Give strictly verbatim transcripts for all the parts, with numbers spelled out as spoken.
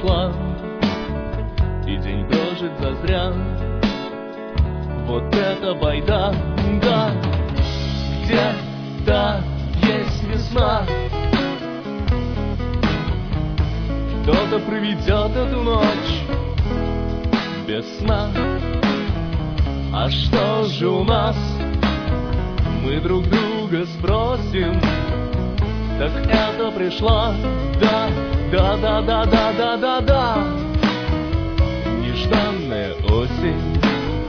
прошла, и день прожит зазря. Вот это байда, да, где-то есть весна. Кто-то проведет эту ночь без сна. А что же у нас? Мы друг друга спросим. Так это пришла, да, да, да, да, да, да, да, да, нежданная осень.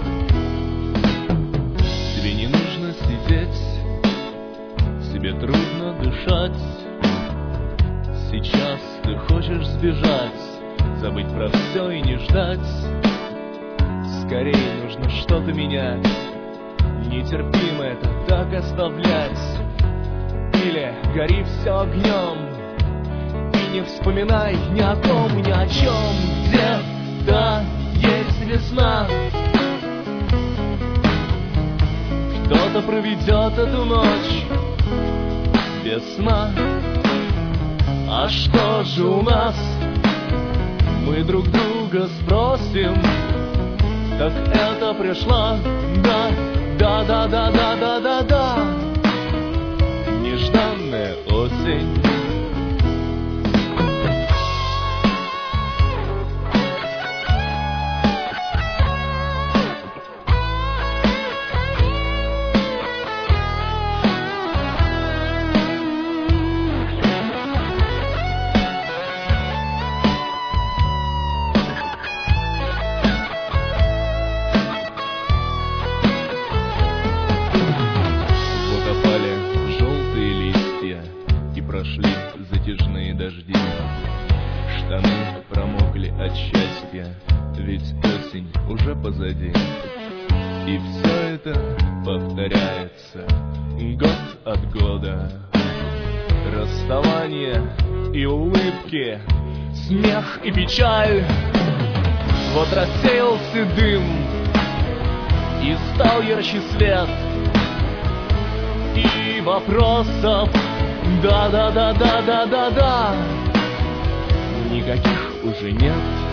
Тебе не нужно сидеть, себе трудно дышать. Сейчас ты хочешь сбежать, забыть про все и не ждать. Скорее нужно что-то менять, нетерпимо это так оставлять. Или гори все огнем и не вспоминай ни о ком, ни о чем. Где-то есть весна. Кто-то проведет эту ночь без сна. А что же у нас? Мы друг друга спросим. Так это пришла, да, да, да, да, да, да, да, да, нежданная осень. Прошли затяжные дожди, штаны промокли от счастья, ведь осень уже позади. И все это повторяется год от года. Расставание и улыбки, смех и печаль. Вот рассеялся дым и стал ярче свет, и вопросов да, да, да, да, да, да, да, никаких уже нет.